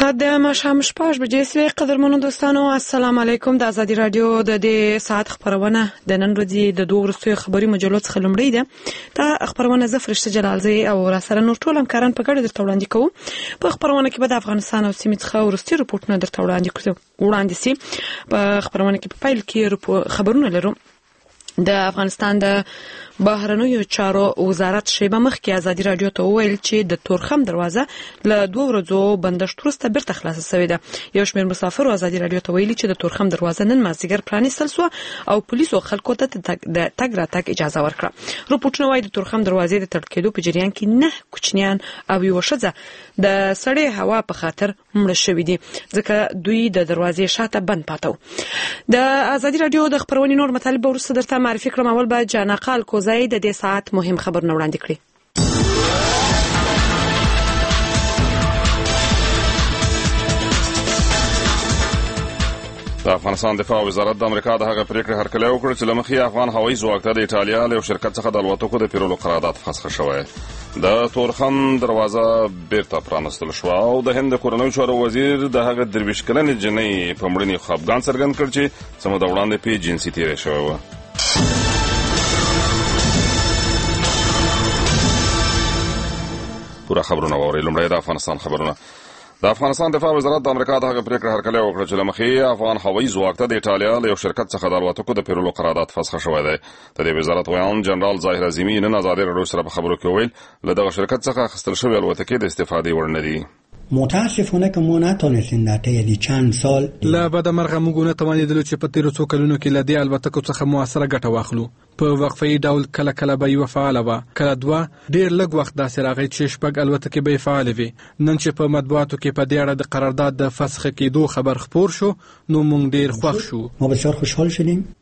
ساعت د ماښام 6 بجې سوې. قدرمنو دوستانو السلام علیکم. د ازادي رادیو د دې ساعت خبرونه د نن ورځې د دوه ورځې خبري مجلو څخه لومړی ده. دا خبرونه زه فرشته جلالزی او را سره نور ټول همکاران په ګډه درته وړاندې کوو. په خبرونه کې به د افغانستان او سیمې څخه ورستي رپورټونه درته وړاندې سي. په خبرونه کې په پیل کې خبرونه لرو. د افغانستان د بهرنیو چارو وزارت شیبه مخکې ازادي رادیو ته وویل چې د تورخم دروازه له 2 ورځو بندښت وروسته بیرته خلاصه شوې ده. یو شمېر مسافرو ازادي رادیو ته ویلي چې د تورخم دروازه نن مازدیګر پرانیستل شوه او پولیسو خلکو ته د تګ راتګ اجازه ورکړه. رپورټونه وايي د تورخم دروازې د تړل کېدو په جریان کې 9 کوچنیان او یو ښځه د سړې هوا په خاطر مړه شوي دي ځکه دوی د دروازې شاته بند پاتو. د ازادي رادیو د خبرونې نور مطالب ورسره درته معرفي کړم. اول به جانقال کوزای د دې ساعت مهم خبرونه وړاندې کړي. د افغانستان دفاع وزارت د امریکا د هغه پریکړې هرکلی وکړ چې له مخې افغان هوایي ځواک ته د ایټالیا له یو شرکت څخه د الوتکو د پیرلو قرارداد فسخ شوی. د تورخم دروازه بیرته پرانستل شوه او د هند د کورنیو چارو وزیر د هغه 23 کلنې جنۍ په مړینې خفګان څرګند کړ چې څه موده وړاندې پې جنسي تېری شوی و. پورا خبرونه واورئ. لومړی د افغانستان خبرونه. د افغانستان دفاع وزارت د امریکا د هغه پریکړې هرکلی وکړ چې له مخې افغان هوایي ځواک ته د ایټالیا له یو شرکت څخه د الوتکو د پیرلو قرارداد فسخ شوی دی. د دې وزارت ویان جنرال ظاهر عظیمي نن ازادي رادیو سره په خبرو کې ویل له دغه شرکت څخه اخیستل شوی الوتکې د استفادې وړ نه دي. متاسفانه که ما نتونستیم در طی چند سال لا بعد مرغه موږ نه توانیدلو چې په تیرو څو کلونو کې له دې الوتکو څخه موثره ګټه واخلو. په وقفه ډول کله کله به یو فعال و کله دوه ډیر لږ وخت داسې راغی چې شپږ الوتکې به فعال وي. نن چې په مطبوعاتو کې په دې اړه د قرارداد د فسخ کېدو خبر خپور شو نو موږ ډیر خوښ شو. ما بسیار خوشحال شدیم.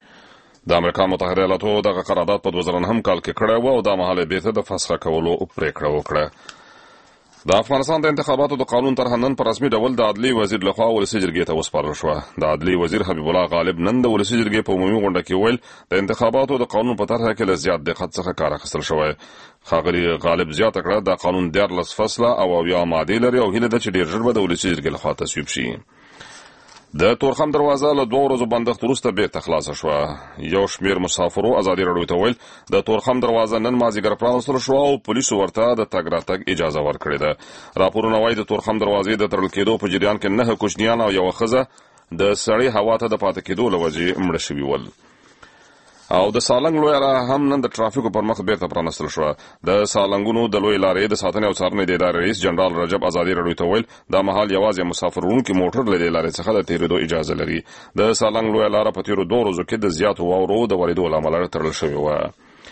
د امریکا متحده ایالاتو دغه قرارداد په 2009 کال کې کړی و او دا مهال بیرته د فسخ کولو پریکړه وکړه. د افغانستان د انتخاباتو د قانون طرح نن په رسمي ډول د عدلي وزیر لخوا ولسي جرګې ته وسپارل شوه. د عدلي وزیر حبیب الله غالب نن د ولسي جرګې په عمومي غونډه کې ویل د انتخاباتو د قانون په طرح کې له زیات دقت څخه کار اخیستل شوی. ښاغلي غالب زیاته کړه د قانون 14 فصله او 8 مادې لري او هیله ده چې ډیر ژر به د ولسي جرګې لخوا تصویب شي. د تورخم دروازه له 2 ورځو بندښت وروسته بیرته خلاصه شوه. یو شمېر مسافرو ازادي رادیو ته ویل د تورخم دروازه نن مازدیګر پرانستل شوه او پولیسو ورته د تګ راتګ اجازه ورکړې ده. راپورونه وایي د تورخم دروازې د تړل کېدو په جریان کې 9 کوچنیان او یوه ښځه د سړې هوا ته د پاتې کېدو له وجې مړه شوي ول. او د سالنګ لویه لاره هم نن د ټرافیکو پر مخ بیرته پرانستل شوه. د سالنګونو د لویې لارې د ساتنې او څارنې د ادارې رئیس جنرال رجب ازادي رادیو ته ویل دا مهال یوازې مسافر وړونکي موټر له دې لارې څخه د تېرېدو اجازه لري. د سالنګ لویه لاره په تېرو 2 ورځو کې د زیاتو واورو د ورېدو له امله تړل شوې وه.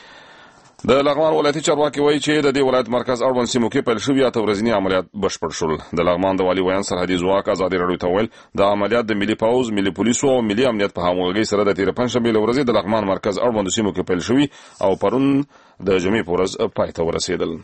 د لغمان ولایتي چارواکي وایي چې د دې ولایت مرکز اړوند سیمو کې پیل شوي 8 ورځني عملیات بشپړ شول. د لغمان د والي ویان سرحدي ځواک ازادي رادیو ته ویل د عملیات د ملي پوځ، ملي پولیسو او ملي امنیت په همغږۍ سره د تېرې پنجشنبې له ورځې د لغمان مرکز اړوند سیمو کې پیل شوي او پرون د جمعې په ورځ پای ته ورسېدل.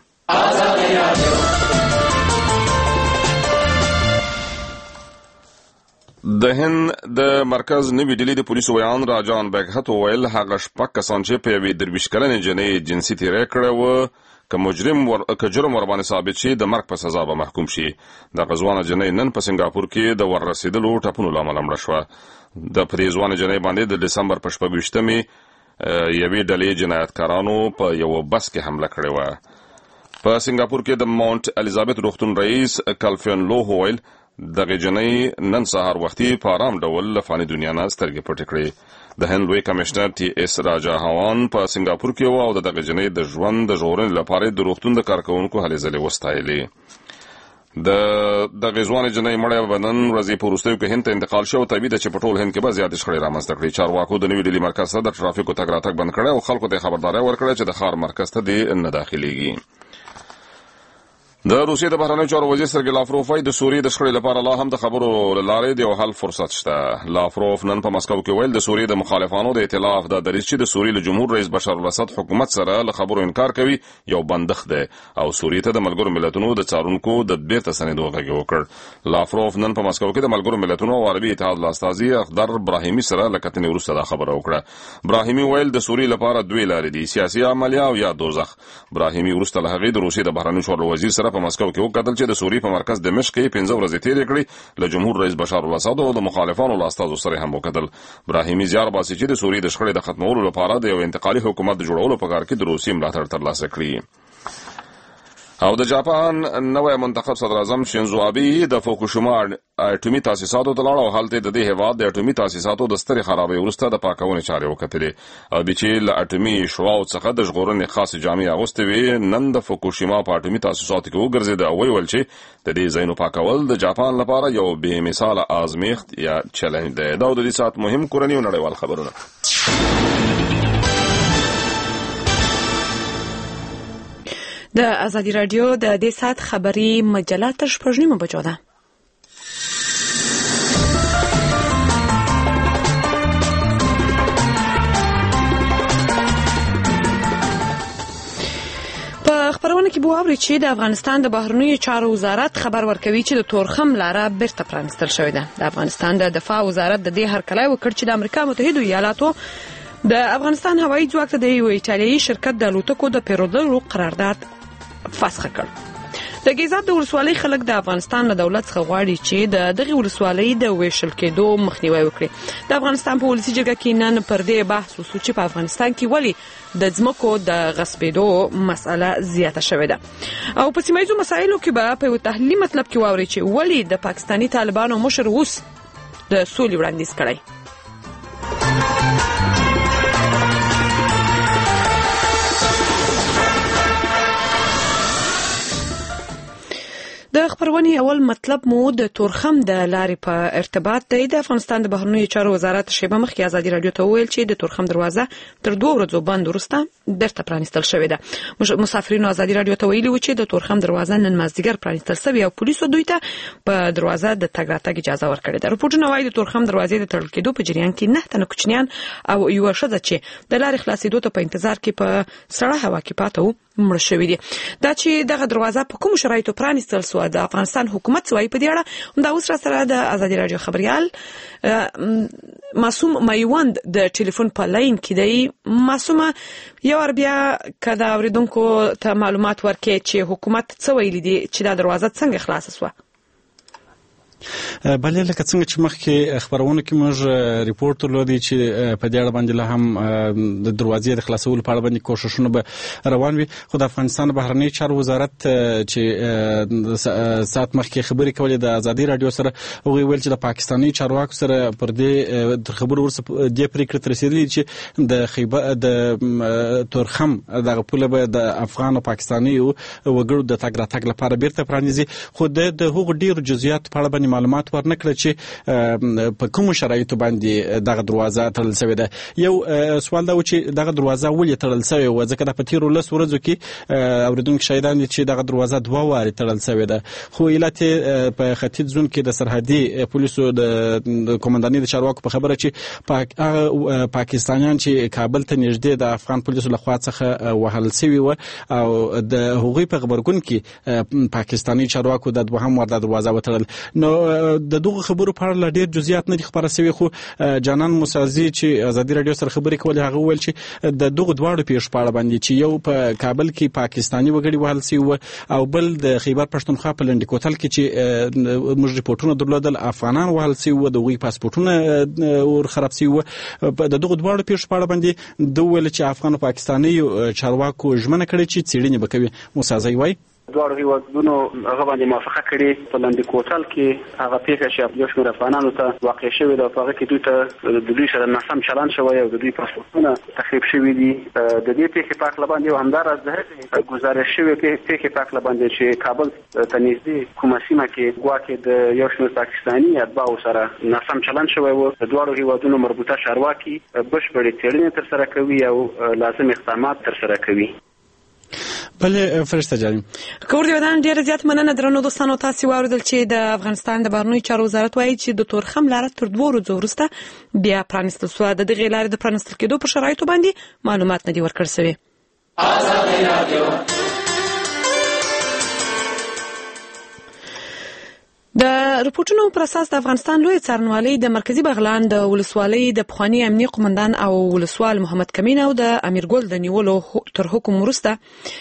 د هند د مرکز نوي ډیلي د پولیسو ویان راجان بیګهت وویل هغه 6 کسان چې په یوې 23 کلنې جنۍ جنسي تېری کړی و که جرم ورباندې ثابت شي د مرګ په سزا به محکوم شي. دغه ځوانه جنۍ نن په سنګاپور کې د وررسېدلو ټپونو له امله مړه شوه. د پرې ځوانه جنۍ باندې د ډسمبر په 26مې یوې ډلې جنایتکارانو په یو بس کې حمله کړې وه. په سنګاپور کې د ماونټ الیزابت روغتون رئیس کلفین لو وویل دغه جنۍ نن سهار وختي په آرام ډول له فاني دنیا نه سترګې پټې کړې. د هند لوی کمشنر ټي اس راجا هوان په سنګاپور کې و او دغه جنۍ د ژوند د ژغورنې لپاره د روغتون د کارکوونکو هلې ځلې وستایلې. دغه ځوانې جنۍ مړه به نن ورځې په وروستیو کې هند ته انتقال شوه. طبیعي ده چې په ټول هند کې به زیاتې شخړې رامنځته کړي. چارواکو د نوي ډیلي مرکز ته د ټرافیکو تګ راتګ بند کړی او خلکو ته خبرداری ورکړی چې د ښار مرکز ته دې نه داخليږي. د روسیې د بهرنیو چارو وزیر سرګی لاوروف وايي د سوریې د شخړې لپاره لا هم د خبرو له لارې د یو حل فرصت شته. لاوروف نن په مسکو کې ویل د سوریې د مخالفانو د ائتلاف د دریځ چې د سوریې له جمهور رئیس بشار الاسد حکومت سره له خبرو انکار کوي یو بندښت دی او سوریې ته د ملګرو ملتونو د څارونکو د بیرته ستنېدو غږ وکړ. لاوروف نن په مسکو کې د ملګرو ملتونو او عربي اتحاد له استازي اخضر ابراهیمي سره له کتنې وروسته دا خبره وکړه. ابراهیمي ویل د سوریې لپاره 2 لارې دي: سیاسي عملیه او یا دوزخ. ابراهیمي وروسته له هغې د روسیې د بهرنیو چارو وزیر سره سره په مسکو کې وکتل چې د سوریې په مرکز دمشق کې 15 ورځې تیرې کړې له جمهور رئیس بشار الاسد او د مخالفانو له استازو سره هم وکتل. ابراهیمي زیار باسي چې د سوریې د شخړې د ختمولو لپاره د یو انتقالي حکومت د جوړولو په کار کې د روسي ملاتړ ترلاسه کړی. او د جاپان نوې منتخب صدر اعظم شینزو ابي د فوکوشیما اټومي تاسیساتو ته لاړ او هلته د دې هیواد د اټومي تاسیساتو د سترې خرابې وروسته د پاکونې چارې وکړې. ابي چې له اټومي شواو څخه د ژغورنې خاصه جامې اغوستې وي نن د فوکوشیما په اټومي تاسیساتو کې وګرځېد او ویل چې د دې ځایونو پاکول د جاپان لپاره یو بې مثاله آزمېښت یا چیلنج دی. دا د دې سات مهم کورني او نړیوال خبرونه. د ازادي رادیو د دې سات خبري مجله تر 8:30 بجو ده. په خبرونه کې به اوري چې د افغانستان د بهرنیو چارو وزارت خبر ورکوي چې د تورخم لاره بیرته پرانستل شوې ده. د افغانستان د دفاع وزارت د دې هرکلی وکړ چې د امریکا متحده ایالاتو د افغانستان هوایي ځواک ته د یو ایټالیایي شرکت د الوتکو د پیرودلو قرارداد فسخ کړ. د ګیزاب د ولسوالۍ خلک د افغانستان له دولت څخه غواړي چې د دغه ولسوالۍ د ویشل کېدو مخنیوي وکړي. د افغانستان په ولسی جرګه کې نن پر دې بحث وشو چې په افغانستان کې ولې د ځمکو د غصبېدو مسأله زیاته شوې ده. او په سیمایي مسایلو کې به په یو تحلیلي مطلب کې واوري چې ولې د پاکستاني طالبانو مشر اوس د سولې وړاندیز کړی. د خبرونې اول مطلب مو د تورخم د لارې په ارتباط دی. د افغانستان د بهرنیو چارو وزارت شیبه مخکې ازادي رادیو ته وویل چې د تورخم دروازه تر 2 ورځې بند وروسته بیرته پرانستل شوې ده. مسافرینو ازادي رادیو ته ویلي و چې د تورخم دروازه نن مازدیګر پرانستل شوې او پولیسو دوی ته په دروازه د تګ راتګ اجازه ورکړې ده. رپورټونه وايي د تورخم دروازې د تړل کېدو په جریان کې 9 تنه کوچنیان او یو ښځه چې د لارې خلاصېدو ته په انتظار کې په سړه هوا کې پاتې وو مړ شوی دي. دا چې دغه دروازه په کوم شرایطو پرانستل سو د افغانستان حکومت سوای په دې اړه دا اوس را سره د ازادي رادیو خبريال معصوم میوند د ټلیفون په لاین کې دی. معصومه یو بیا کدا اوریدونکو ته معلومات ورکړي چې حکومت څه ویلي دي چې دا دروازه څنګه خلاصه سوه. بلې لکه څنګه چې مخکې خبرونه کې موږ ریپورت درلودی چې په دې اړه باندې له هم د دروازې د خلاصولو په اړه باندې کوښښونه به روان وي. خو د افغانستان بهرنی چارو وزارت چې ساعت مخکې خبرې کولې د ازادي رادیو سره هغوی ویل چې د پاکستاني چارواکو سره پر دې تر خبرو وروسته دې پرېکړې ته رسېدلي چې د تورخم دغه پوله به د افغان او پاکستاني وګړو د تګ راتګ لپاره بیرته پرانیزي. خو د هغو ډېرو جزئیاتو په اړه باندې معلومات ورنکړه چې په کوم شرایطو باندې دغه دروازه تړل شوې ده. یو سوال دا و چې دغه دروازه ولې تړل شوې و؟ ځکه د په تیرو 10 ورځو کې اوریدونکو شاهدان دي چې دغه دروازه 2 وارې تړل شوې ده. خو علت په ختیځ زون کې د سرحدي پولیسو د کمانډاني د چارواکو په خبره چې پاکستانیان چې کابل ته نږدې د افغان پولیسو لخوا څخه وهل شوي و او د هغوی په خبرګون کې پاکستاني چارواکو د دوهم ور د دروازه وتړل. نو د دغه خبرو په اړه ډېر جزئیات نه دي خبره شوي. خو جانان موسازي چې ازادي رادیو سره خبرې کولې هغه ویل چې د دغه دواړو پیښو په اړه باندې چې یو په کابل کې پاکستاني وګړي وهل شوي او بل د خیبر پښتونخوا په لنډي کوتل کې چې موږ ریپورتونه درلودل افغانان وهل شوي د هغوی پاسپورټونه ور خراب شوي. د دغه دواړو پیښو په اړه باندې دوی ویل چې افغان او پاکستاني چارواکو ژمنه کړې چې څېړنې به کوي. موسازي وایي دواړو هیوادونو هغه باندې موافقه کړې په لنډي کوتل کې هغه پیښه چې یو شمېر افغانانو ته واقع شوې ده په هغه کې دوی ته د دوی سره ناسم چلند شوی او د دوی پاسپورټونه تخریب شوي دي. د دې پیښې په اړه باندې همداراز د گزارش شوی پیښې په اړه باندې چې کابل ته نږدې کومه سیمه کې ګواکې د یو شمېر پاکستاني اتباعو سره ناسم چلند شوی و. د دواړو هیوادونو مربوطه چارواکي بشپړې څېړنې ترسره کوي او لازم اقدامات ترسره کوي. بله فرشته جانم کور دی ودان ډیر زیات مننه درنو دوستانو. تاسو واردل چې د افغانستان د بهرنیو چارو وزارت وایي چې د تورخم لاره تر 2 ورځې وروسته بیا پرانستل شوه. د دغې لارې د پرانستل کېدو په شرایطو باندې معلومات نه دي ورکړل شوي. ازادي رادیو د رپورټونو پر اساس د افغانستان لوی څارنوالۍ د مرکزی بغلان د ولسوالۍ د پخوانی امنیه قومندان او ولسوال محمد کمین او د امیرګل د نیولو تر حکم ورسته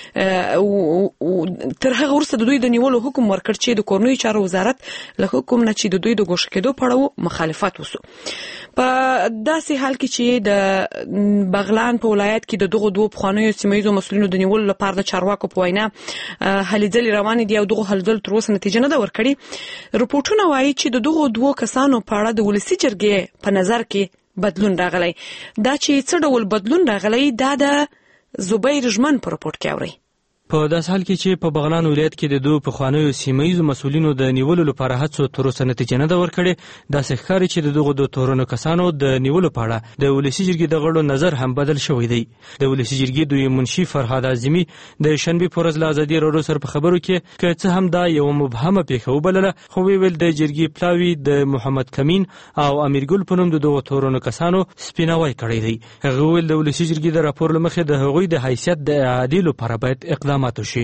د دوی د نیولو حکم ورکړ چې د کورنیو چارو وزارت له حکم نه چې د دوی د ګوښه کېدو په اړه مخالفت وسو. په داسې حال کې چې د بغلان په ولایت کې د دغه دوه پخوانیو سیمایي مسؤلینو د نیولو لپاره د چارواکو په وینا هلې ځلې روانې دي او دغه هلې ځل تر اوسه نتیجه نه ده ورکړې. رپورټونه وایي چې د دغه دوه کسانو په اړه د ولسي جرګې په نظر کې بدلون راغلی. دا چې څه ډول بدلون راغلی دا د زبیر ژمن په رپورټ کې اوري. په داس حال کې چې په بغلان ولایت کې د دوه پخوانیو سیمایي مسؤلینو د نیولو لپاره هڅو تر اوسه نتیجه نه ده ورکړې، داسې ښکاري چې دغه دوه تورنو کسانو د نیولو په اړه د ولسي جرګې د غړو نظر هم بدل شوی دی. د ولسي جرګې دوی منشي فرهاد اعظمي د شنبه پر ورځ له ازادي راډیو سره په خبرو کې که څه هم دا یو مبهمه پیښه وبلله، خو ویل د جرګې پلاوی د محمد کمین او امیرګل په نوم د دغه تورنو کسانو سپیناوی کړی دی. هغه ویل د ولسي جرګې د راپور لمخې د هغوی د حیثیت د اعادې لپاره باید اقدامات وشي.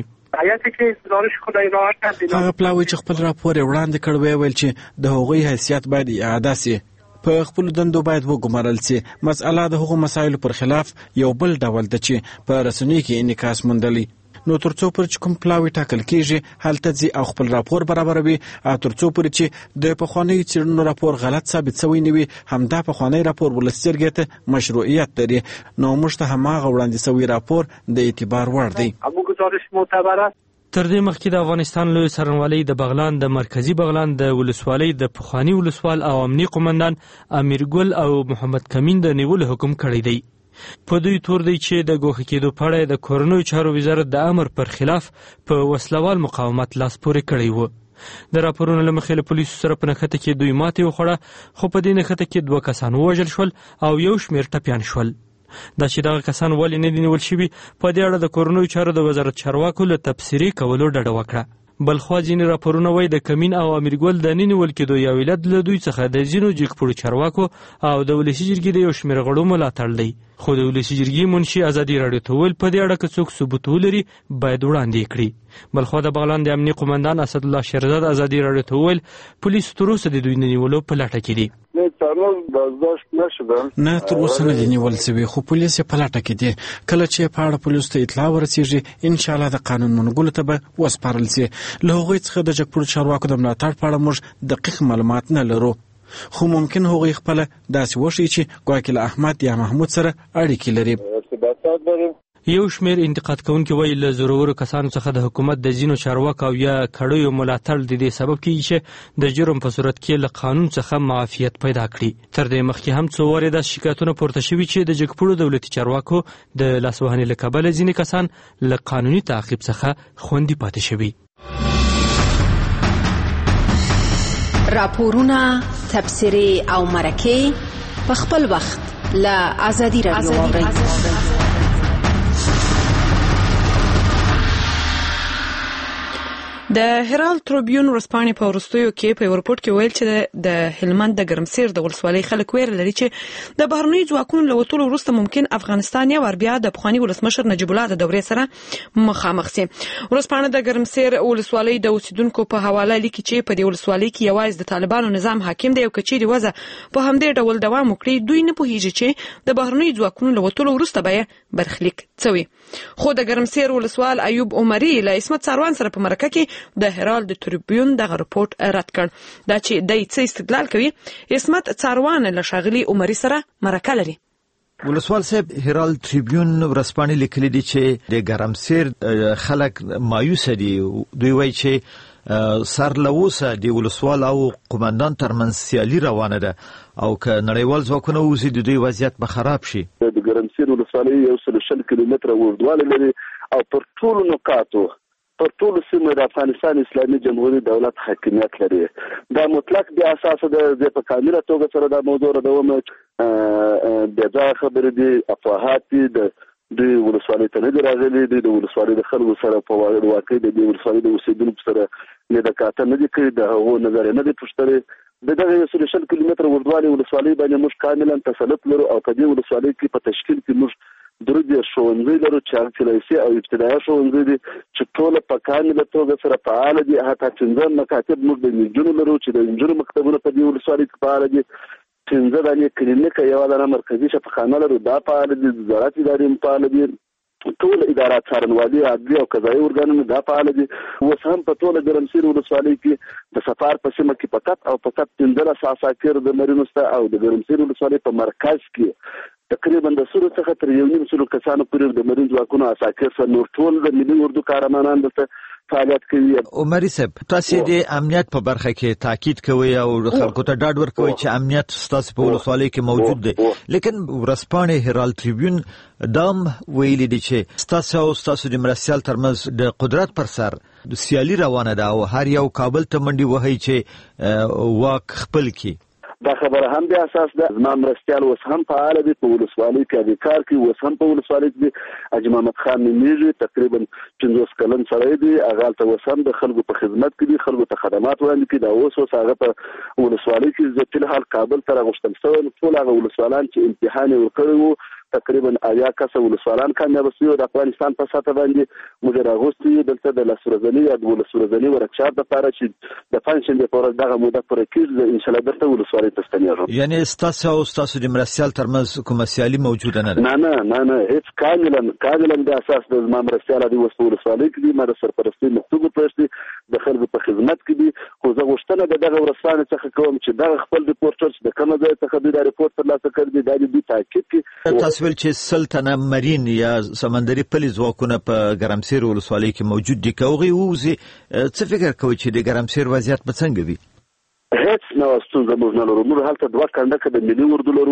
هغه پلاوی چې خپل راپور وړاندې کړ ویل چې د هغوی حیثیت باید اعاده شي، په خپل دندو باید وګمارل شي. مسأله د هغو مسایلو پر خلاف یو بل ډول ده چې په رسنیو کې انعکاس موندلی. نو ترڅو پر چې کوم پلاوی ټاکل کیږي هلته ځي او خپل راپور برابروي، او ترڅو پر چې د پخوانیو څېړنو راپور غلط ثابت شوی نه وي همدا پخوانی راپور ولسي جرګې ته مشروعیت لري. نو موږ ته هماغه وړاندې شوی راپور د اعتبار وړ دی. تر دې مخکې د افغانستان لوی څارنوالۍ د بغلان د مرکزی بغلان د ولسوالۍ د پخوانی ولسوال او امنیه قومندان امیرګل او محمد کمین د نیولو حکم کړی دی. په دوی تور دی چې د ګوښه کېدو په اړه د کورنیو چارو وزارت د امر پر خلاف په وسلوال مقاومت لاس پورې کړی و. د راپورونو له مخې له پولیسو سره په نښته کې دوی ماتې وخوړه، خو په دې نښته کې 2 کسان ووژل شول او یو شمېر ټپیان شول. دا چې دغه کسان ولې نه دي نیول شوي، په دې اړه د کورنیو چارو د وزارت چارواکو له تبصرې کولو ډډه وکړه. بلخوا ځینې راپورونه وایي د کمین او امیرګل د نه نیول کېدو یو علت له دوی څخه د ځینو جګپوړو چارواکو او د ولسي جرګې د یو شمېر غړو ملاتړ دی. خو د ولسي جرګې منشي ازادي راډیو ته ویل په دې اړه که څوک ثبوت ولري باید وړاندې کړي. بلخوا د بغلان د امنیه قومندان اسدالله شیرزاد ازادي راډیو ته ویل پولیس تر اوسه د دوی نه نیولو په لټه کې دي. نه تر اوسه نه دي نیول شوي، خو پولیس یې په لټه کې دي. کله چې په اړه پولیسو ته اطلاع ورسیږي انشاءالله د قانون منګولو ته به وسپارل شي. له هغوی څخه د جګپوړو چارواکو د ملاتړ په اړه موږ دقیق معلومات نه لرو، خو ممکن هغوی خپله داسې وښیي چې ګواکې له احمد یا محمود سره اړیکې لري. یو شمېر انتقاد کوونکي وایي له زورورو کسانو څخه د حکومت د ځینو چارواکو او یا کړیو ملاتړ د دې سبب کیږي چې د جرم په صورت کې له قانون څخه معافیت پیدا کړي. تر دې مخکې هم څو وارې داسې شکایتونه پورته شوي چې د جګپوړو دولتي چارواکو د لاسوهنې له کبله ځینې کسان له قانوني تعقیب څخه خوندي پاتې شوي. راپورونه، تبصرې او مرکې په خپل وخت له ازادي راډیو اورئ. د هرالد تریبیون ورځپاڼې په وروستیو کې په رپورټ کې ویل چې د هلمند د ګرمسیر د ولسوالۍ خلک ویره لري چې د بهرنیو ځواکونو له وتلو وروسته ممکن افغانستان یا ور بیا د پخواني ولسمشر نجیب الله د دورې سره مخامخ شي. ورځپاڼه د ګرمسیر ولسوالۍ د اوسیدونکو په حواله لیکي چې په دې ولسوالۍ کې یوازې د طالبانو نظام حاکم دی او کچېرې وضع په همدې ډول دوام وکړي دوی نه پوهیږي چې د بهرنیو ځواکونو له وتلو وروسته به برخلیک څوي. خو د ګرمسیر ولسوال ایوب عمري له اسمت ساروان سره په مرکه کې د هرالد تریبیون دغه رپورټ رد کړ. دا چې دای څه استدلال کوي اسمت ساروان له شاغلي عمري سره مرکه لري. ولسوال صاحب هرالد تریبیون ورځپاڼې لیکلي دي چې د ګرمسیر خلک مایوس دي. دوی وایي چې سر لوسه د ولسوال او قومندان ترمنځ سیالي روانه ده او که نړیوال ځواکونه وزي د دوی وضعیت به خراب شي. د ګرمسیر ولسوالۍ 160 کیلومتره اوږدوالی لري او پر ټولو نقاطو پر ټولو سیمو د افغانستان اسلامي جمهوریت دولت حاکمیت لري. دا مطلق بیا اساس د په کامله توګه سره دا موضوع راوړم بیا دا خبرې دي افواهات دي د ولسوالۍ ته نه دي راغلي د ولسوالۍ د خلکو سره په واقع د ولسوالۍ د اوسیدونکو سره نه د کاته نه دي کړي د هغو نظر نه دي پوښتنې دغه 160 کیلومتره اوږدوالی ولسوالۍ باندې موږ کاملا تسلط لرو او په دې ولسوالۍ کې په تشکیل کې موږ درې ښوونځي لرو چې هغه کلیسي او ابتدایي ښوونځي دي چې ټول په کامله توګه سره فعال دي. حتی 15 مکاتب موږ د نجونو لرو چې د نجونو مکتبونه په دې ولسوالۍ کې فعال دي. 15 دانې کلینیک یو دانه مرکزي شفاخانه لرو دا فعال دي. زراعت ادارې فعال دي. ټول ادارات څارنوالي عدلي او قضایي ارګانونه دا فعال دي. اوس هم په ټوله ګرمسیر ولسوالۍ کې د سفار په سیمه کې فقط او فقط 15 عساکر د مرینو سره او د ګرمسیر ولسوالۍ په مرکز کې تقریبا د سلو څخه تر 1.5 کسانو پورې د مرین ځواکونو عساکر سره نور ټول د ملي اردو قهرمانان دلته فعالیت کوي. عمري صاحب تاسو د امنیت په برخه کې تاکید کوي او خلکو ته ډاډ ورکوي چې امنیت ستاسو په ولسوالۍ کې موجود دی، لیکن ورځپاڼې هرالد ټریبیون دام ویلي دي چې ستاسو د مرسیال ترمنځ د قدرت پر سر د سیالي روانه ده او هر یو کابل ته منډي وهي چې واک خپل کی. دا خبره هم د اساس ده. زما مرستيال اوس هم فعال دي په ولسوالۍ کې د کار کې اوس هم په ولسوالۍ کې حاج محمد خان نیمیږي تقریبا 50 کلن سره دي. هغه ته اوس هم د خلکو په خدمت کې دي، خلکو ته خدمات وړاندې کوي. دا اوس هغه په ولسوالۍ کې د تل حال کابل ته راغشتل شوی. ټول هغه ولسوالان چې امتحان ورکړي وو تقریبا 80 کسه ولسوالان کامیاب شوي د افغانستان په ساته باندې موږ راغوستي دلته د لسورزنی یا د ولسورزنی ورکشاپ لپاره چې د پنځشنبې په ورځ دغه موده پوره کیږي ان شاء الله درته ولسوالۍ ته ستنیږو. یعنی ستاسو د مرسیال ترمنځ کومه سیالي موجوده نه ده؟ نه هیڅ کاملا د اساس د زما مرسیال دی وسو ولسوالۍ کې دي. ما د سرپرستی مکتوب پرستی د خلکو په خدمت کې دي. خو زه غوښتنه دغه ورسانه څخه کوم چې دغه خپل ریپورټر چې د کومه ځای څخه د ریپورت ترلاسه کړی دی د تاکید کې تاسو ول چې سلطنه مرین یا سمندري پلي ځواکونه په ګرمسیر ولسوالۍ کې موجود دي. کوغي ووزي څه فکر کوي چې د ګرمسیر وضعیت به څنګه وي؟ هیڅ نو ستونزه موږ نه لرو. موږ هلته 2 کنډکه د ملي اردو لرو.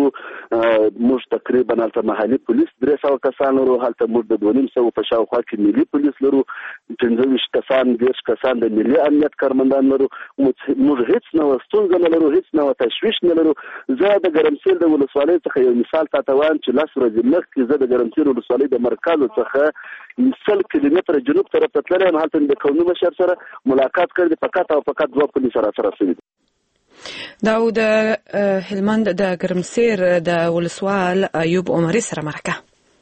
موږ تقریبا هلته محلي پولیس 300 کسان لرو. هلته موږ د 2.5 په شاوخوا کې ملي پولیس لرو. 15 کسان 10 کسان د ملي امنیت کارمندان لرو. موږ هیڅ نو ستونزه نه لرو، هیڅ نو تشویش نه لرو. زه د ګرمسیر د ولسوالۍ څخه یو مثال تاسو وایم چې لاس ورځې مخکې زه د ګرمسیر ولسوالۍ د مرکز څخه 100 کیلومتر جنوب طرف ته تللی یم. هلته د قومي مشر سره ملاقات کړی فقط او فقط 2 پولیس سره شوي. دا د هلمند د ګرمسیر د ولسوال ایوب عمري سره مرکه.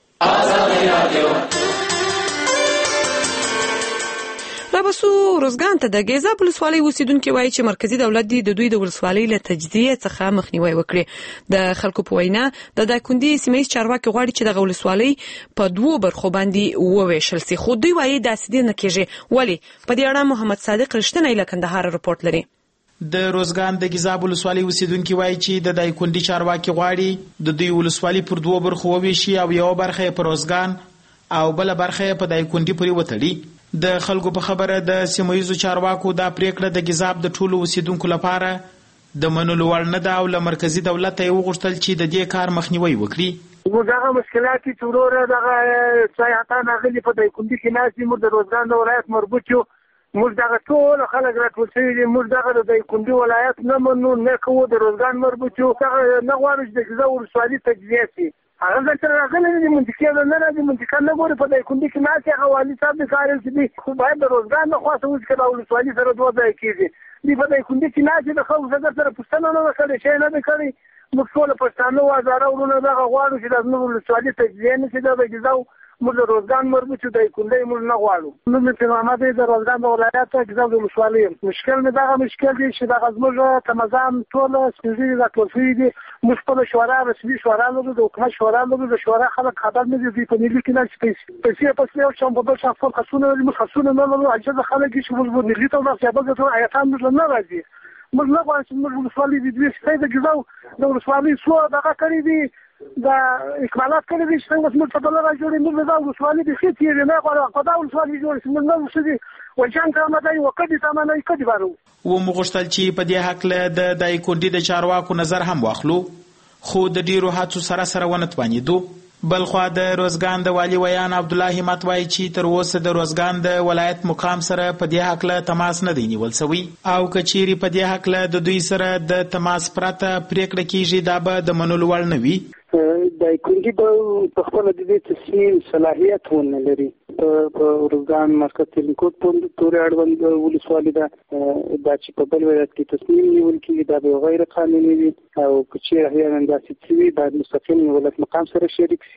رابسو روزګان ته د ګیزاب ولسوالۍ اوسیدونکو وایي چې مرکزی دولت د دوی د ولسوالۍ له تجزیه څخه مخنیوي وکړي. د خلکو په وینا د دایکندي سیمه چارواکي غواړي چې د ولسوالۍ په 2 برخو باندې وویشل سي. خو دوی وایي دا سدي نه کېږي. ولی په دې اړه محمد صادق رښتینی له کندهار رپورت لري. د روزګان د ګیزاب ولسوالۍ اوسیدونکو وایي چې د دایکندي چارواکي غواړي د دوی ولسوالۍ پر 2 برخو وویشي او یو برخه په روزګان او بل برخه په دایکندي پورې وتړي. د خلکو په خبره د سیمایي چارواکو دا پریکړه د ګیزاب د ټولو اوسیدونکو لپاره د منلو وړ نه ده او له مرکزی دولت یې وغوښتل چې د دې کار مخنیوي وکړي. موږ هغه مشکلات چې وروره دغه سیاحتان غلي په دایکندي کې ناسي موږ د روزګان د ولایت مربوط یو. موږ دغه ټول خلک راټول شوي دي. موږ دغه د دایکندي ولایت نه منو نه کوو. د روزګان مربوط یو نه غواړو چې د ګیزاب ولسوالۍ تجزیه شي. هغه ځکه راغلی دي منطقې نه راځي. منطقه نه ګوري په دایکندي کې ناسي. هغه والي صاحب د کار چې دي خو باید د روزګان نه خاصه اوس کې د ولسوالۍ سره 2 ځای کېږي. دی په دایکندي کې ناسي د خلکو سره پوښتنه نه کړي شي نه کړي. موږ ټول پښتانه وزاره ورونه دغه غواړو چې د ولسوالۍ تجزیه نه شي. د ګیزاب موږ د روزګان مربوط د دایکندي موږ نه غواړو. نو چې محمد د روزګان د ولایت ته ګیزاب ولسوالۍ مشکل نه دغه مشکل دی چې دغه زموږ تمام ټول سپیږي د ټولفي دي. موږ په شورا رسمي شورا لرو، د حکومت شورا لرو. د شورا خلک خبر نه دي په ملي کې نه پیسې په یو چم په بل څه خپل خصونه موږ خصونه نه لرو. اجازه خلک چې موږ ملي ته ورسې په دغه آیتان موږ نه راځي. موږ نه غواړو چې موږ ولسوالۍ د دوی څخه د ګیزاب د ولسوالۍ سو دغه کړی دي دا اکمالات کړی دي چې څنګه موږ په بل راځو. موږ د ولسوالۍ د خې تیری نه غواړو په دا ولسوالۍ جوړ شي. موږ نه وسدي وجان ته مدای وکړي تمامه کړي بارو. و مغشتل چې په دې حق له د دایکندي د چارواکو نظر هم واخلو خو د ډیرو هڅو سره ونه توانیدو. بل خو د روزګان د والی ویان عبد الله همت وایي چې تر اوسه د روزګان د ولایت مقام سره په دې حق له تماس نه دی نیول شوی او کچيري په دې حق له د دوی سره د تماس پرته پریکړه کیږي دا به د منلو وړ نه وي. دایکندي په خپل د دې تصمیم صلاحیت ونه لري. په روزګان مرکز تلنکوټ پورې اړوند ولسوالۍ ده دا چې په بل ولایت کې تصمیم نیول کیږي دا به غیر قانوني وي او چې احیانا داسې وي باید مستقیم ولایت مقام سره شریک شي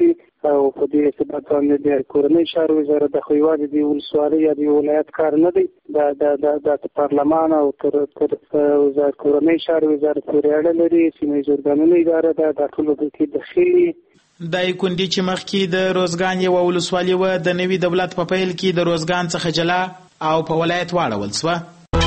او په دې ارتباط باندې د کورنۍ چارو وزارت د خویوالي د ولسوالۍ یا د ولایت کار نه دی د پارلمان او تر وزارت کورنۍ چارو وزارت پورې اړه لري سیمه ییز ارګانونو اداره ده د ټولو کې داخلي دایکنډي چې مخکې د روزګان یو ولسوالي و د نوي دولت په پیل کې د روزګان څخه جلا او په ولایت واړول شوه.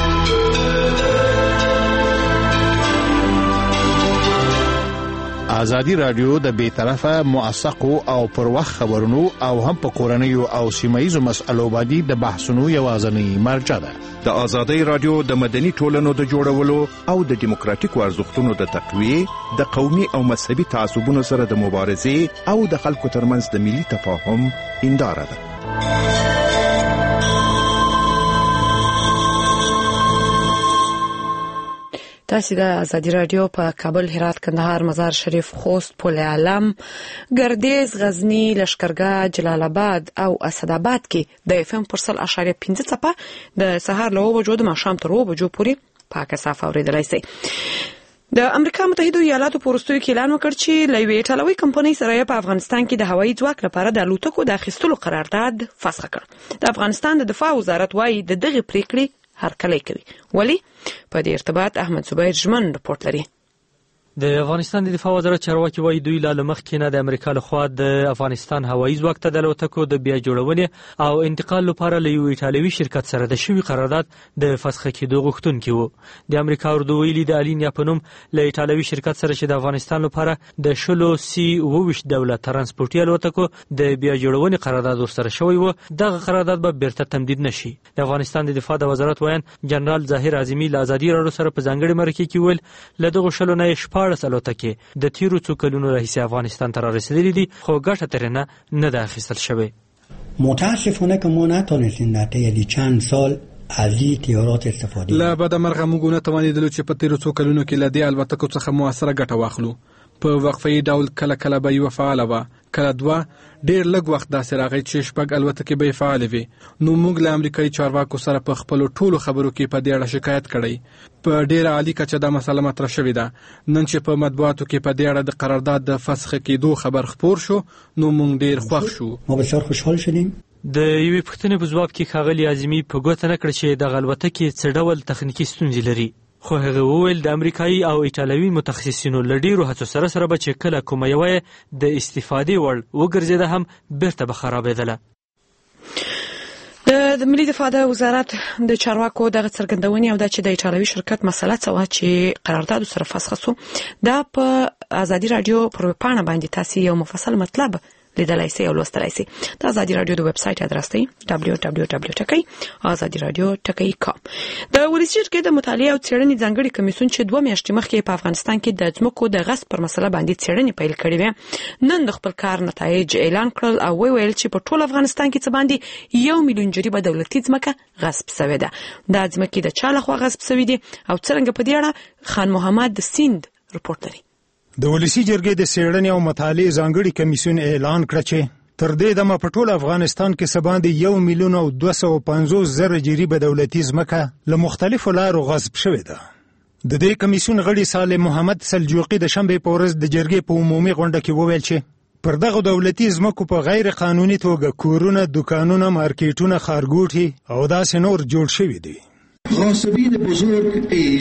ازادي رادیو د بیطرفه موثقو او پر وخت خبرونو او هم په کورنیو او سیمایي مسایلو باندې د بحثونو یوازینی مرجع ده. د ازادي رادیو د مدني ټولنو د جوړولو او د دیموکراتیکو ارزښتونو د تقویه، د قومي او مذهبي تعصبونو سره د مبارزې او د خلکو ترمنځ د ملي تفاهم هنداره ده. تاسو د ازادي رادیو په کابل، هرات، کندهار، مزار شریف، خوست، پل علم، ګردیز، غزنی، لشکرګاه، جلال آباد او اسداباد کې د FM پر 100.5 څپه د سهار له 9 بجو د ماښام تر 2 بجو پورې پاکه صافه اوریدلای شئ. د امریکا متحده ایالاتو پورستوي کې اعلان وکړ چې لوی ایټالوي کمپنۍ سره په افغانستان کې د هوایي ځواک لپاره د الوتکو د اخیستلو قرارداد فسخ کړ. د افغانستان د دفاع وزارت وايي د دغه پریکړې هرکلی کوي. ولی په دې ارتباط احمد زبیر جمن رپورټ لري. د افغانستان د دفاع وزارت چارواکي وايي دوی له مخکې نه د امریکا لخوا د افغانستان هوایي ځواک ته د الوتکو د بیا جوړونې او انتقال لپاره له یو ایټالوي شرکت سره د شوي قرارداد د فسخ کېدو غوښتونکي وو. د امریکا اردو ویلي د الینیا په نوم له ایټالوي شرکت سره چې د افغانستان لپاره د 20 ډوله ترانسپورتي الوتکو د بیا جوړونې قرارداد ورسره شوی و، دغه قرارداد به بیرته تمدید نشي. د افغانستان د دفاع د وزارت وایي جنرال ظاهر اعظمي له ازادي رادیو سره په ځانګړي مرکه کې ویل له دغه شلو نه الوتکې د تیرو څو کلونو راهیسې افغانستان ته رسیدلې دي، خو ګټه ترې نه ده اخیستل شوې. متاسفانه که ما نتونستیم در طی چند سال از این تیارات استفاده لا بعد مرغه موږ نتوانیدلو چې په تیرو څو کلونو کې له دې الوتکو څخه موثره ګټه واخلو. په وقفه ډول کله به یو فعال و، کله دوه، ډیر لږ وخت داسې راغی چې شپږ الوتکې به فعال وي. نو موږ له امریکایي چارواکو سره په خپل ټولو خبرو کې په دې اړه شکایت کړی. په ډیر عالی کچه دا مسله مطرح شوې ده. نن چې په مطبوعاتو کې په دې اړه د قرارداد د فسخ کېدو خبر خپور شو، نو موږ ډیر خوښ شو. ما بسیار خوشحال شدیم. د یوې پوښتنې په ځواب کې ښاغلي اعظمي په ګوته نه کړ چې د الوتکې څه ډول تخنیکي ستونزې لري، خو هغه وویل د امریکایي او ایټالوي متخصصینو له ډیرو هڅو سره به چې کله کومه یوه د استفادې وړ وګرځېده هم بیرته به خرابېدله. د ملي دفاع د وزارت د چارواکو دغه څرګندونې او د چې د ایټالوي شرکت مسله څه و چې قرارداد سره فسخ شو، دا په ازادي رادیو پر پاڼه باندې تاسو یو مفصل مطلب لیدلای شئ او لوستلای شئ. د ازادي رادیو د ویب سټ ادرس دی www.azadiradio.com. د ولسي جرګې د مطالعه او څېړنې ځانګړي کمیسیون چې 2 میاشتې مخکې په افغانستان کې د ځمکو د غصب پر مسله باندې څېړنې پیل کړې وې، نن د خپل کار نتایج اعلان کړل او ویل چې په ټول افغانستان کې څه باندې 1 میلیون جریبه دولتي ځمکه غصب شوې ده. دا ځمکې د چا لخوا غصب شوې دي او څنګه په دې اړه خان محمد د سیند رپورټ لري. د ولسي جرګې د څېړنې او مطالعې ځانګړي کمیسیون اعلان کړ چې تر دې دمه په ټول افغانستان کې څه باندې 1,250,000 جریبه دولتي ځمکه له مختلفو لارو غصب شوې ده. د دې کمیسیون غړي صالح محمد سلجوقي د شنبې په ورځ د جرګې په عمومي غونډه کې وویل چې پر دغه دولتي ځمکو په غیر قانوني توګه کورونه، دکانونه، مارکیټونه، ښارګوټي او داسې نور جوړ شوي دي. غاصبین بزرگ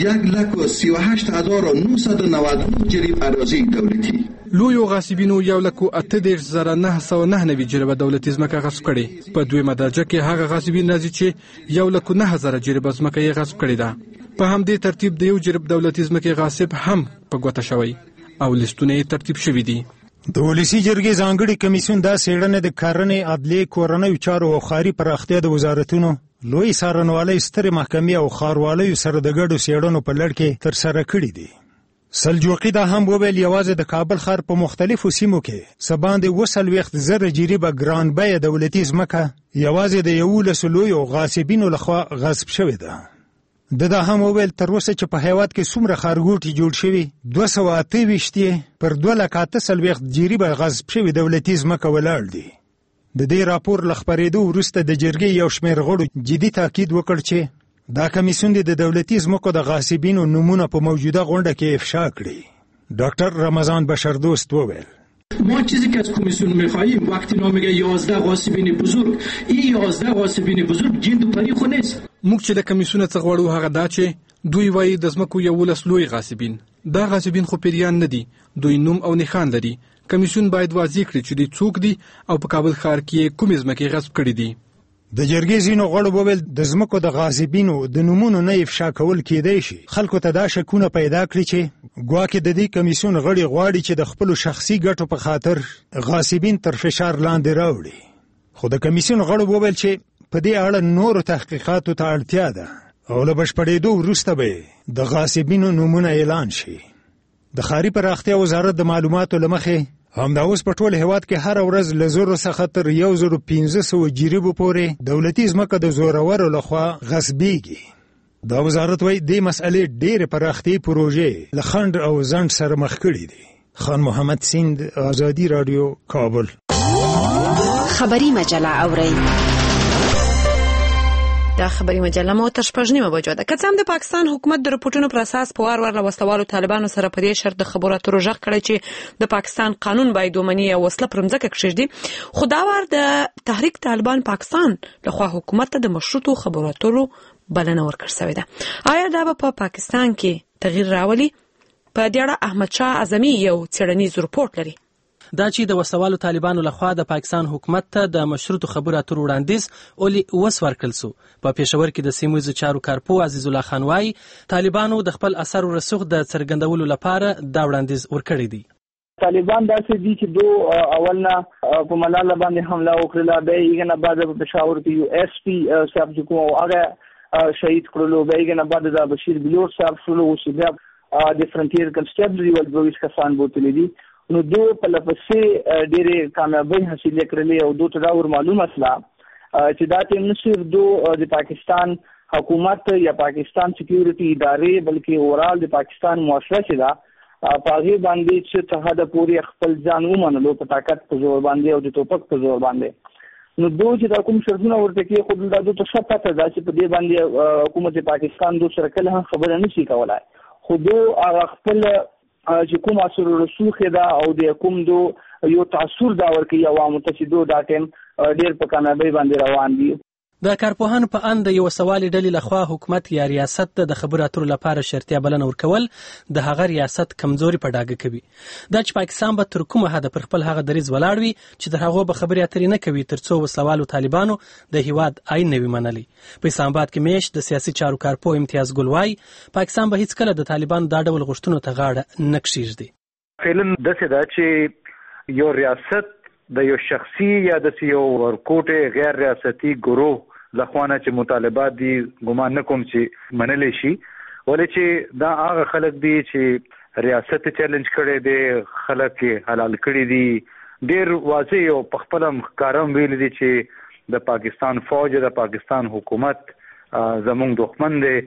1,38,999 جریب اراضی دولتی لویو غاصبینو 1,38,999 جریبه دولتي ځمکه غصب کړي. په دویمه درجه کې هغه غاصبین راځي چې 1,09,000 جریبه ځمکه یې غصب کړي ده. په همدې ترتیب د یو جریب دولتي ځمکې غاصب هم په ګوته شوی او لیستونه یې ترتیب شوي دي. د ولسي جرګې ځانګړي کمیسیون دا څېړنه د کرنې، عدلیې، کورنیو چارو او ښاري پراختیا د وزارتونو، لوی څارنوالۍ، سترې محکمې او ښاروالیو سره د ګډو څېړنو په لړ کې ترسره کړي دي. سلجوقي دا هم وویل یوازې د کابل ښار په مختلفو سیمو کې څه باندې 40,000 جریبه ګران بیه دولتي ځمکه یوازې د 11 لویو غاصبینو لخوا غصب شوې ده. دا هم وویل تر اوسه چې په هیواد کې څومره ښارګوټي جوړ شوي 228 پر 2,08,000 جریبه غصب شوي دولتي ځمکه ولاړ دي. د دې راپور له خپرېدو وروسته د جرګې یو شمېر غړو جدي تاکید وکړ چې دا کمیسیون د دولتي ځمکو د غاصبینو نومونه په موجوده غونډه کې افشا کړي. ډاکټر رمضان بشردوست وویل ما چیزی که از کمیسیون میخواهیم وقتی نمیگه 11 غاصبین بزرگ، این 11 غاصبین بزرگ جند و پری خو نیست. موږ چې د کمیسیون څخه غواړو هغه دا چې دوی وایي د ځمکو 11 لوی غاصبین. دا غاصبین خو پیریان نه دي، دوی نوم او نښان لري. کمیسیون باید واضح کړي چې دوی څوک دي او په کابل ښار کې کومې ځمکې غصب کړي دي. د جرګې ځینو غړو وویل د ځمکو د غاصبینو د نومونو نه افشا کول کېدای شي. خلکو ته دا شکونه پیدا کړي چې ګواکې د دې کمیسیون غړي غواړي چې د خپلو شخصي ګټو په خاطر غاصبین تر فشار لاندې راوړي. خو د کمیسیون غړو وویل چې په دې اړه نورو تحقیقاتو ته اړتیا ده او له بشپړېدو وروسته به د غاصبینو نومونه اعلان شي. د ښاري پراختیا وزارت د معلوماتو له مخې همدا اوس په ټول هېواد کې هره ورځ له 0 څخه تر 1500 جریبو پورې دولتي ځمکه د زورورو لخوا غصبېږي. دا وزارت وایي دې مسئلې ډېرې پراختیایي پروژې له خنډ او ځنډ سره مخ کړي دي. خان محمد سیند، آزادي راډیو، کابل. خبری مجله اورئ. دا خبری مجله مو تر 8:30 بجو ده. که څه هم د پاکستان حکومت د رپورټونو پر اساس په وار له وسلوالو طالبانو سره په دې شرط د خبرو اترو ژغ کړی چې د پاکستان قانون باید ومني او وسله پر مځکه کښېږدي، خو دا وار د تحریک طالبان پاکستان لخوا حکومت ته د مشروطو خبرو اترو بلنه ورکړل شوې ده. آیا دا به په پاکستان کې تغییر راولي؟ په دې اړه احمد شاه اعظمي یو څېړنیز رپورټ لري. دا چې د وسوالو طالبانو لخوا د پاکستان حکومت ته د مشروطو خبرو اترو وړاندیز اولي ورکړل سو. په پېښور کې د سیمویزو چارو کارپو عزیز الله خان وايي طالبانو د خپل اثر او رسوخ د څرګندولو لپاره دا وړاندیز ورکړی دی. طالبان داسې دي چې دو اولنا په ملاله باندې حمله وکړه، به یې نه بعد په پېښور کې USP صاحب چې کوم هغه شهید کړلو، به یې نه بعد د بشیر بلور صاحب شلو چې بیا د فرنټیر کنسټیبلري ول 22 کسان بوتلې دي. نو دو په لپسې ډېرې کامیابۍ حاصلې کړلې او دو ته دا ور معلومه شوه چې دا ټیم نه صرف دو د پاکستان حکومت یا پاکستان سکیورټي ادارې بلکې اورال د پاکستان معاشره چې دا په هغې باندې چې ته حده پورې خپل ځان ومنلو په طاقت په زور باندې او د ټوپک په زور باندې. نو دو چې دا کوم شرطونه ورته کېښودل دا دو ته ښه پته ده چې په دې باندې حکومت پاکستان دو سره کله هم خبره نه شي کولی، خو دو هغه خپل چې کوم اثر رسوخ ده او د کوم دو یو تاثیر دا ورکوي عوامو ته چې دو دا ټیم ډېر په کامیابۍ باندې روان دي. د کارپوهانو په اند د یو سوالي ډلې لخوا حکومت یا ریاست ته د خبرو اترو لپاره شرطیه بلنه ورکول د هغه ریاست کمزوري په ډاګه کوي. دا چې پاکستان به تر کومه حده پر خپل هغه دریځ ولاړ وي چې د هغو به خبرې اترې نه کوي تر څو وسلوالو طالبانو د هیواد آئین نه وي منلی. په اسلام آباد کې میاشت د سیاسي چارو کارپو امتیاز ګل وايي پاکستان به هیڅکله د طالبانو دا ډول غوښتنو ته غاړه نه کښېږدي. فعلا داسې ده چې یو ریاست د یو شخصي یا د یو ورکوټې غیر ریاستي ګروه لخوانه چې مطالبات دي ګمان نه کوم چې منلی شي، ولې چې دا هغه خلک دي چې ریاست چیلنج کړي دي، خلک حلال کړي دي، ډیر واضح او په خپل ښکارم ویل دي چې د پاکستان فوج د پاکستان حکومت زموږ دښمن دی،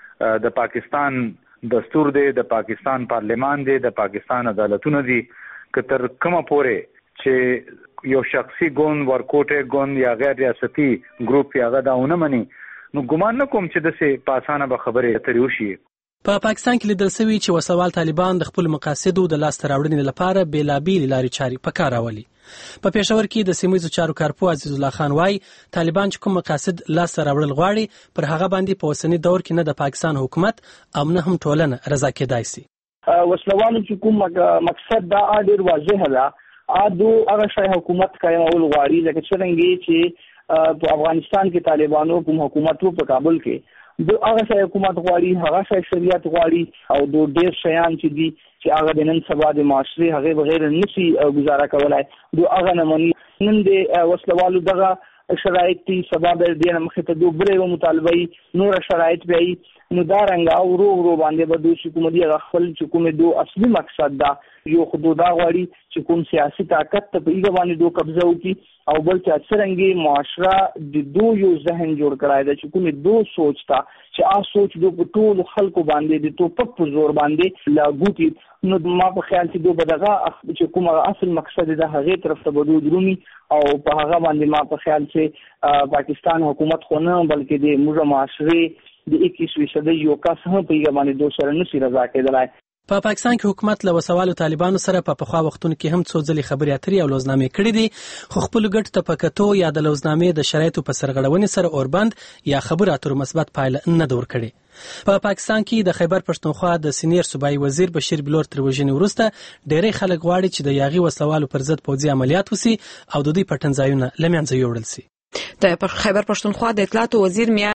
د پاکستان دستور دی، د پاکستان پارلمان دی، د پاکستان عدالتونه دي. که تر کومه پورې چې یو شخصي ګوند ورکوټه ګوند یا غیر ریاستي ګروپ یا غدا ونه مني، نو ګمان نه کوم چې دسه په اسانه به خبرې اترې وشي. په پاکستان کې لیدل شوی چې وسوال طالبان د خپل مقاصدو د لاس ته راوړنې لپاره بیلابېلې لارې چارې په کار راولي. په پېښور کې د سیمویزو چارو کارپو عزیز الله خان وايي طالبان چې کوم مقاصد لاس ته راوړل غواړي پر هغه باندې په اوسني دور کې نه د پاکستان حکومت او نه هم ټولنه رضا کېدای شي. وسلوالو چې کوم مقصد دا ډېر واضح ده، دو هغه شای حکومت قائمول غواړي لکه څنګه چې په افغانستان کې طالبانو کوم حکومت په کابل کې دو هغه شای حکومت غواړي، هغه شای شریعت غواړي او دو ډېر شیان چې دي چې هغه د نن سبا د معاشري هغه بغیر نشي گزاره کولای، دو هغه نه مني. نن د وسلوالو دغه شرایط دي سبا د دې نه مخې ته دو بلې مطالبه نور شرایط به نو دا رنګ او ورو باندې به دوی کوم دي خپل چې کوم دو اصلي مقصد دا یو خدو دا غواړي چې کوم سیاسي طاقت ته په ایګه باندې دو قبضه وکړي او بل چې څرنګه معاشره د دو یو ذهن جوړ کړای دا چې کوم دو سوچتا چې سوچ دو په ټول خلکو باندې د ټوپک په زور باندې لاګو کی. نو ما په خیال چې دو بدغه چې کوم اصل مقصد دا هغه طرف ته بدو درومي او په هغه باندې ما په خیال چې پاکستان حکومت خو نه بلکې د موږ معاشره د 21 یو کس هم په یوه باندې دو سره نشي رضا کېدلای. په پاکستان کې حکومت له وسوالو طالبانو سره په پخوا وختونو کې هم څو ځلې خبرې اترې او لوزنامې کړې دي، خو خپل ګټ ته پکتو یا د لوزنامې د شرایطو په سرغړونې سره اوربند یا خبرو اترو مثبت پایله نه ده ورکړې. په پاکستان کې د خیبر پښتونخوا د سینیر صوبایي وزیر بشیر بلور تر وژنې وروسته ډېری خلک غواړي چې د یاغي وسلوالو پر ضد پوځي عملیات وسي او د دوی پټنځایونه له منځه یوړل سي. د خیبر پښتونخوا د اطلاعاتو وزیر